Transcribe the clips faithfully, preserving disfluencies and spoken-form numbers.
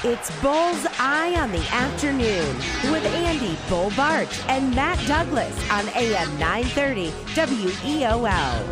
It's Bull's Eye on the Afternoon with Andy Bull Barch and Matt Douglas on A M nine thirty W E O L.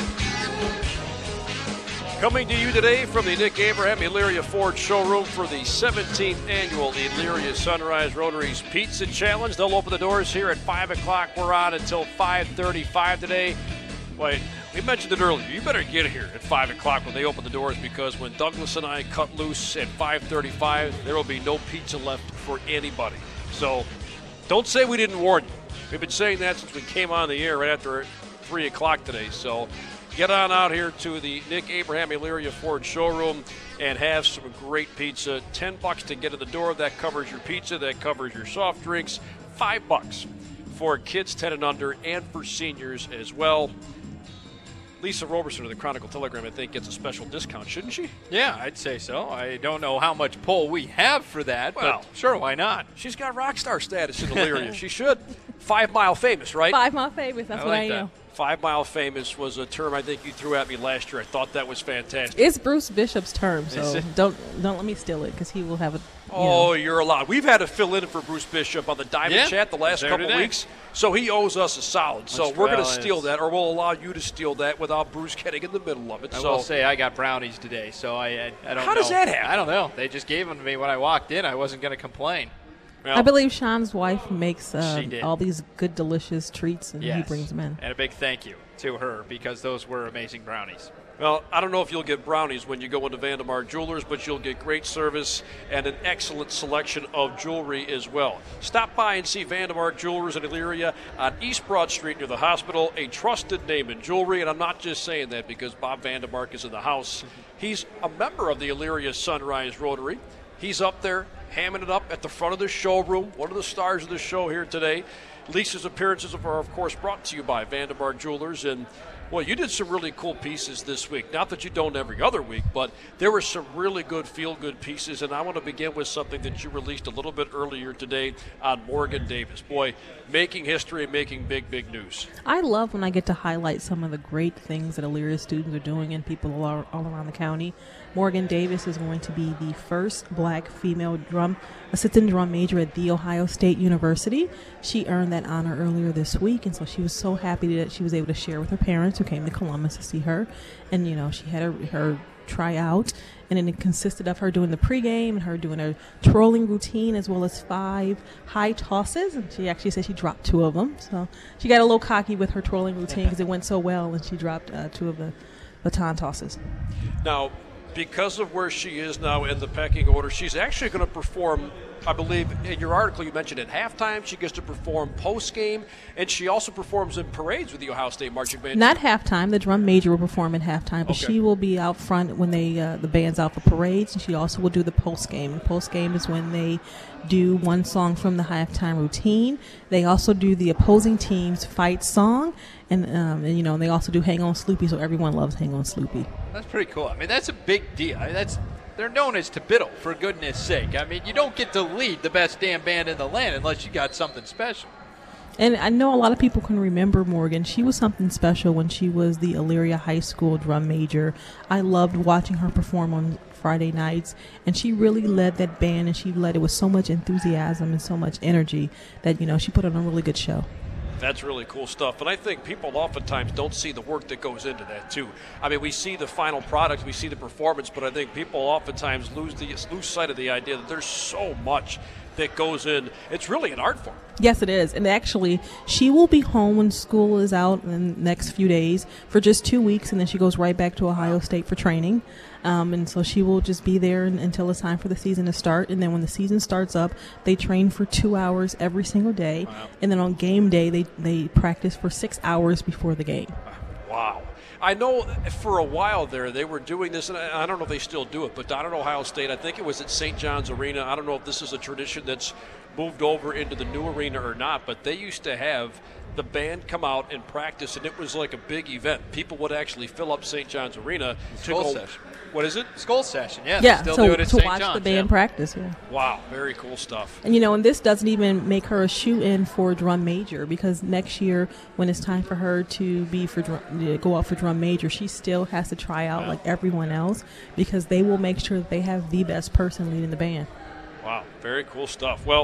Coming to you today from the Nick Abraham Elyria Ford showroom for the seventeenth annual Elyria Sunrise Rotaries Pizza Challenge. They'll open the doors here at five o'clock. We're on until five thirty-five today. Wait, we mentioned it earlier. You better get here at five o'clock when they open the doors, because when Douglas and I cut loose at five thirty-five, there will be no pizza left for anybody. So don't say we didn't warn you. We've been saying that since we came on the air right after three o'clock today. So get on out here to the Nick Abraham Elyria Ford showroom and have some great pizza. Ten bucks to get in the door. That covers your pizza. That covers your soft drinks. Five bucks for kids ten and under, and for seniors as well. Lisa Roberson of the Chronicle Telegram, I think, gets a special discount, shouldn't she? Yeah, I'd say so. I don't know how much pull we have for that, well, but sure, why not? She's got rock star status in Elyria. She should. Five Mile Famous, right? Five Mile Famous, that's I what like I that. know. Five Mile Famous was a term I think you threw at me last year. I thought that was fantastic. It's Bruce Bishop's term, Is so it? don't don't let me steal it, because he will have it. You Oh, know. you're allowed. We've had to fill in for Bruce Bishop on the Diamond Yeah, Chat the last there couple today. weeks, so he owes us a solid. So That's we're going to well, steal it's- that, or we'll allow you to steal that without Bruce getting in the middle of it. I so will say I got brownies today, so I I, I don't How know. does that happen? I don't know. They just gave them to me when I walked in. I wasn't going to complain. well, I believe Sean's wife makes uh, She did. all these good, delicious treats, and he Yes. brings them in. And a big thank you to her, because those were amazing brownies. Well, I don't know if you'll get brownies when you go into Vandemar Jewelers, but you'll get great service and an excellent selection of jewelry as well. Stop by and see Vandemar Jewelers in Elyria on East Broad Street near the hospital, a trusted name in jewelry. And I'm not just saying that because Bob Vandemark is in the house. He's a member of the Elyria Sunrise Rotary. He's up there hamming it up at the front of the showroom, one of the stars of the show here today. Lisa's appearances are, of course, brought to you by Vandemar Jewelers. And, well, you did some really cool pieces this week. Not that you don't every other week, but there were some really good feel-good pieces. And I want to begin with something that you released a little bit earlier today on Morgan Davis. Boy, making history and making big, big news. I love when I get to highlight some of the great things that Elyria students are doing and people all, all around the county. Morgan Davis is going to be the first black female drum assistant drum major at The Ohio State University. She earned that honor earlier this week, and so she was so happy that she was able to share with her parents who came to Columbus to see her. And, you know, she had her, her tryout, and then it consisted of her doing the pregame and her doing her twirling routine, as well as five high tosses. And she actually said she dropped two of them. So she got a little cocky with her twirling routine because it went so well, and she dropped uh, two of the baton tosses. Now, because of where she is now in the pecking order, she's actually going to perform, I believe, in your article you mentioned at halftime. She gets to perform post-game, and she also performs in parades with the Ohio State Marching Band. Not halftime. The drum major will perform at halftime, but Okay. she will be out front when they uh, the band's out for parades, and she also will do the post game. Post game is when they do one song from the halftime routine. They also do the opposing team's fight song, and um, and you know and they also do Hang On Sloopy, so everyone loves Hang On Sloopy. That's pretty cool. I mean, that's a big deal. I mean, that's they're known as Tibittle, for goodness sake. I mean, you don't get to lead the best damn band in the land unless you got something special. And I know a lot of people can remember Morgan. She was something special when she was the Elyria High School drum major. I loved watching her perform on Friday nights, and she really led that band, and she led it with so much enthusiasm and so much energy that, you know, she put on a really good show. That's really cool stuff. And I think people oftentimes don't see the work that goes into that, too. I mean, we see the final product, we see the performance, but I think people oftentimes lose the lose sight of the idea that there's so much that goes in. It's really an art form. Yes, it is. And actually, she will be home when school is out in the next few days for just two weeks, and then she goes right back to Ohio State for training. Um, and so she will just be there n- until it's time for the season to start. And then when the season starts up, they train for two hours every single day. Wow. And then on game day, they, they practice for six hours before the game. Wow. I know for a while there they were doing this, and I I don't know if they still do it, but down at Ohio State, I think it was at Saint John's Arena. I don't know if this is a tradition that's moved over into the new arena or not, but they used to have the band come out and practice, and it was like a big event. People would actually fill up Saint John's Arena to Skull go. session. What is it? Skull session, yeah. Yeah, they still so do it at to Saint watch John's, the band yeah. practice. Yeah. Wow, very cool stuff. And, you know, and this doesn't even make her a shoe-in for drum major, because next year when it's time for her to be for drum, to go out for drum major, she still has to try out Yeah. like everyone else, because they will make sure that they have the best person leading the band. Wow, very cool stuff. Well,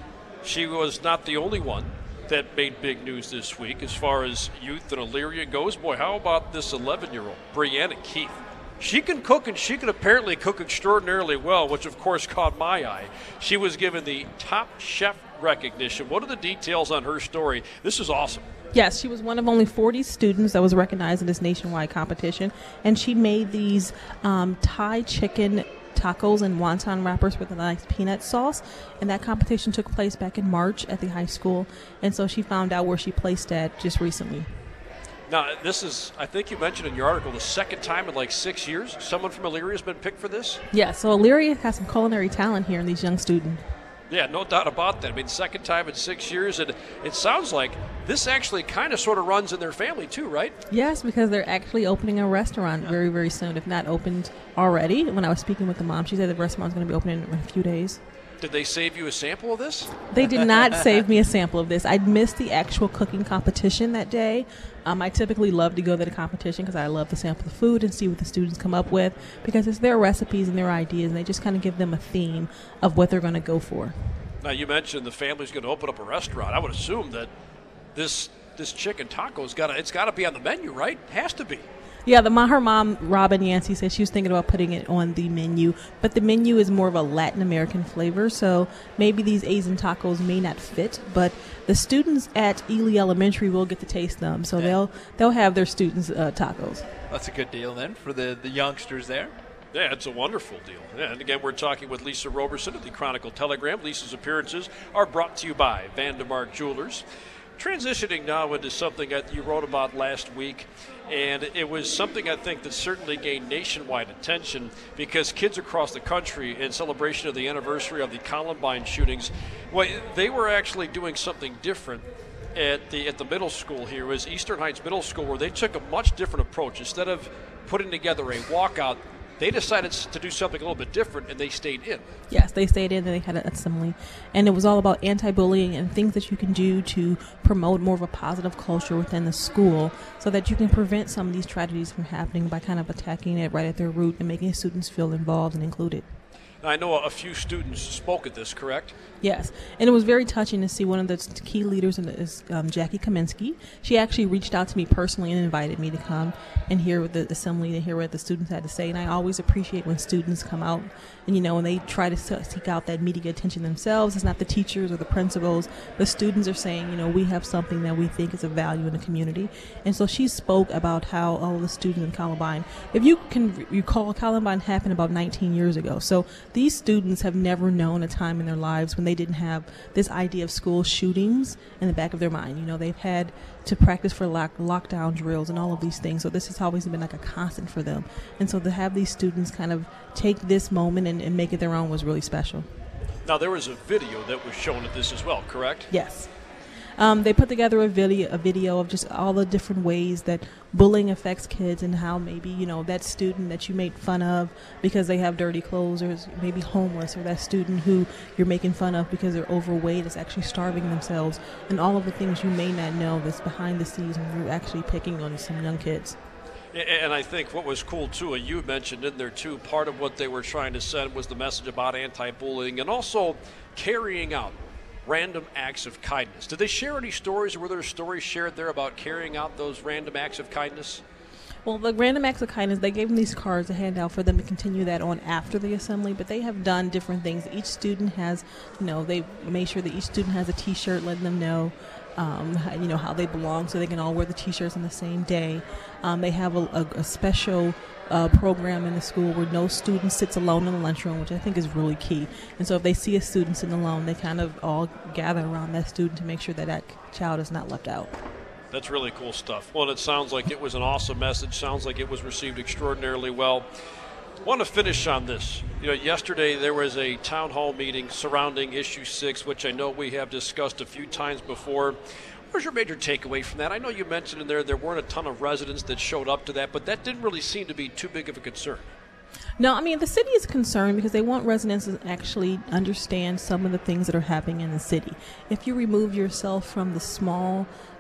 she was not the only one that made big news this week as far as youth in Elyria goes. Boy, how about this eleven-year-old, Brianna Keith? She can cook, and she can apparently cook extraordinarily well, which of course caught my eye. She was given the top chef recognition. What are the details on her story? This is awesome. Yes, she was one of only forty students that was recognized in this nationwide competition, and she made these um, Thai chicken tacos and wonton wrappers with a nice peanut sauce, and that competition took place back in March at the high school, and so she found out where she placed at just recently. Now, this is, I think you mentioned in your article, the second time in like six years someone from Elyria has been picked for this? Yeah, so Elyria has some culinary talent here in these young students. Yeah, no doubt about that. I mean, second time in six years, and it sounds like this actually kind of sort of runs in their family too, right? Yes, because they're actually opening a restaurant yeah. very, very soon, if not opened already. When I was speaking with the mom, she said the restaurant's going to be opening in a few days. Did they save you a sample of this? They did not save me a sample of this. I missed the actual cooking competition that day. Um, I typically love to go to the competition because I love to sample the food and see what the students come up with, because it's their recipes and their ideas, and they just kind of give them a theme of what they're going to go for. Now, you mentioned the family's going to open up a restaurant. I would assume that this this chicken taco's got to, it's got to be on the menu, right? It has to be. Yeah, the her mom, Robin Yancey, said she was thinking about putting it on the menu, but the menu is more of a Latin American flavor, so maybe these Asian tacos may not fit, but the students at Ely Elementary will get to taste them, so yeah. they'll they'll have their students' uh, tacos. That's a good deal then for the, the youngsters there. Yeah, it's a wonderful deal. Yeah, and again, we're talking with Lisa Roberson of the Chronicle Telegram. Lisa's appearances are brought to you by Vandemark Jewelers. Transitioning now into something that you wrote about last week, and it was something I think that certainly gained nationwide attention because kids across the country, in celebration of the anniversary of the Columbine shootings, well, they were actually doing something different at the at the middle school here. It was Eastern Heights Middle School, where they took a much different approach. Instead of putting together a walkout, they decided to do something a little bit different, and they stayed in. Yes, they stayed in, and they had an assembly. And it was all about anti-bullying and things that you can do to promote more of a positive culture within the school so that you can prevent some of these tragedies from happening by kind of attacking it right at their root and making students feel involved and included. Now, I know a few students spoke at this, correct? Yes, and it was very touching to see one of the key leaders in the, is um, Jackie Kaminsky. She actually reached out to me personally and invited me to come and hear what the assembly and hear what the students had to say. And I always appreciate when students come out and, you know, when they try to seek out that media attention themselves. It's not the teachers or the principals. The students are saying, you know, we have something that we think is of value in the community. And so she spoke about how all of the students in Columbine, if you can recall, Columbine happened about nineteen years ago. So these students have never known a time in their lives when they didn't have this idea of school shootings in the back of their mind. You know, they've had to practice for lock, lockdown drills and all of these things. So this has always been like a constant for them. And so to have these students kind of take this moment and, and make it their own was really special. Now, there was a video that was shown at this as well, correct? Yes. Um, they put together a video, a video of just all the different ways that bullying affects kids and how maybe, you know, that student that you made fun of because they have dirty clothes or is maybe homeless, or that student who you're making fun of because they're overweight is actually starving themselves, and all of the things you may not know that's behind the scenes when you're actually picking on some young kids. And I think what was cool, too, and you mentioned in there, too, part of what they were trying to send was the message about anti-bullying and also carrying out random acts of kindness. Did they share any stories, or were there stories shared there about carrying out those random acts of kindness? Well, the random acts of kindness, they gave them these cards to hand out for them to continue that on after the assembly, but they have done different things. Each student has, you know, they made sure that each student has a T-shirt letting them know Um, how, you know, how they belong, so they can all wear the T-shirts on the same day. Um, they have a, a, a special uh, program in the school where no student sits alone in the lunchroom, which I think is really key. And so if they see a student sitting alone, they kind of all gather around that student to make sure that that child is not left out. That's really cool stuff. Well, it sounds like it was an awesome message. Sounds like it was received extraordinarily well. I want to finish on this. You know, yesterday there was a town hall meeting surrounding Issue six, which I know we have discussed a few times before. What was your major takeaway from that? I know you mentioned in there there weren't a ton of residents that showed up to that, but that didn't really seem to be too big of a concern. No, I mean, the city is concerned because they want residents to actually understand some of the things that are happening in the city. If you remove yourself from the small,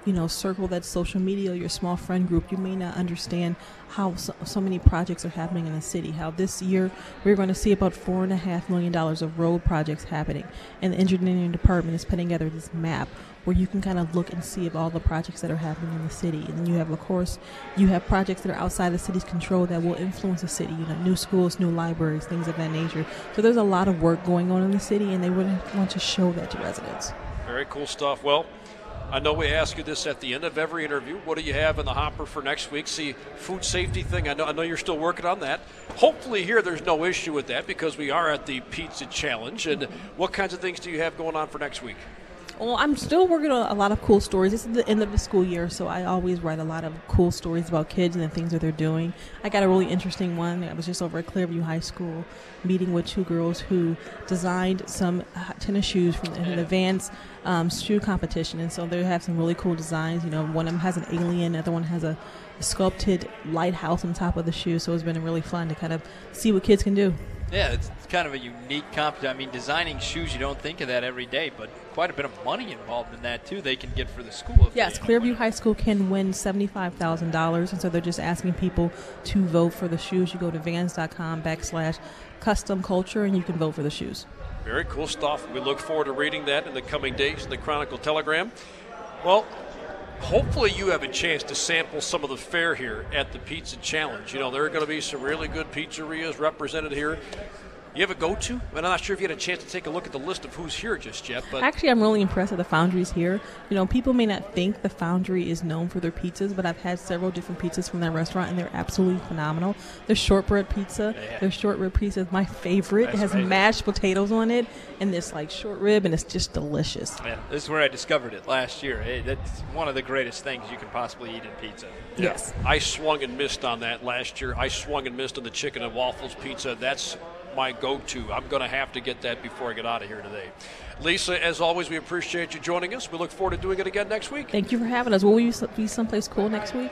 you know, circle that social media, your small friend group, you may not understand how so, so many projects are happening in the city. How this year we're going to see about four and a half million dollars of road projects happening, and the engineering department is putting together this map where you can kind of look and see of all the projects that are happening in the city. And then you have, of course, you have projects that are outside the city's control that will influence the city, you know, new schools, new libraries, things of that nature. So there's a lot of work going on in the city, and they would want to show that to residents. Very cool stuff. Well, I know we ask you this at the end of every interview. What do you have in the hopper for next week? See, food safety thing, I know, I know you're still working on that. Hopefully here there's no issue with that because we are at the Pizza Challenge. And what kinds of things do you have going on for next week? Well, I'm still working on a lot of cool stories. This is the end of the school year, so I always write a lot of cool stories about kids and the things that they're doing. I got a really interesting one. I was just over at Clearview High School meeting with two girls who designed some tennis shoes from an advanced um, shoe competition, and so they have some really cool designs. You know, one of them has an alien, the other one has a, a sculpted lighthouse on top of the shoe, so it's been really fun to kind of see what kids can do. Yeah, it's kind of a unique competition. I mean, designing shoes, you don't think of that every day, but quite a bit of money involved in that, too, they can get for the school. Yes, Clearview High School can win seventy-five thousand dollars, and so they're just asking people to vote for the shoes. You go to vans.com backslash custom culture, and you can vote for the shoes. Very cool stuff. We look forward to reading that in the coming days in the Chronicle Telegram. Well, hopefully you have a chance to sample some of the fare here at the Pizza Challenge. You know, there are going to be some really good pizzerias represented here. You have a go-to? And I'm not sure if you had a chance to take a look at the list of who's here just yet. But actually, I'm really impressed with the Foundry's here. You know, people may not think the Foundry is known for their pizzas, but I've had several different pizzas from that restaurant, and they're absolutely phenomenal. Their shortbread pizza, yeah. their short rib pizza is my favorite. That's it has amazing. Mashed potatoes on it, and this like short rib, and it's just delicious. Yeah, this is where I discovered it last year. It, that's one of the greatest things you can possibly eat in pizza. Yeah. Yes. I swung and missed on that last year. I swung and missed on the chicken and waffles pizza. That's my go-to. I'm going to have to get that before I get out of here today. Lisa, as always, we appreciate you joining us. We look forward to doing it again next week. Thank you for having us. Will you be someplace cool next week?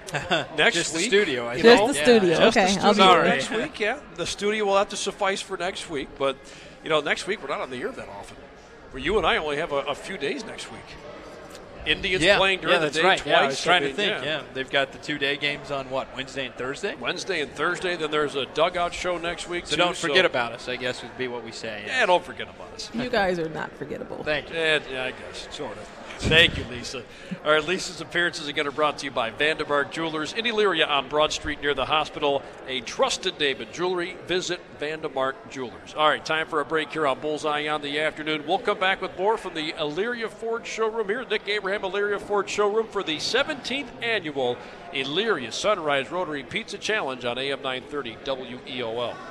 next just week? The studio. I just think. the studio. Yeah, just okay. the studio I'll be Sorry. there. Next week, yeah. The studio will have to suffice for next week. But, you know, next week we're not on the air that often. Where you and I only have a, a few days next week. Indians yeah, playing during yeah, the that's day right. twice. Yeah, I was trying I mean, to think. Yeah. Yeah, they've got the two-day games on what, Wednesday and Thursday. Wednesday and Thursday. Then there's a dugout show next week. So too, don't forget so. about us, I guess would be what we say. Yeah, don't forget about us. You guys are not forgettable. Thank you. Yeah, yeah, I guess sort of. Thank you, Lisa. All right, Lisa's appearances again are brought to you by Vandermark Jewelers in Elyria on Broad Street near the hospital. A trusted name in jewelry. Visit Vandermark Jewelers. All right, time for a break here on Bullseye on the afternoon. We'll come back with more from the Elyria Ford showroom here. Nick Abraham, Elyria Ford showroom for the seventeenth annual Elyria Sunrise Rotary Pizza Challenge on A M nine thirty W E O L.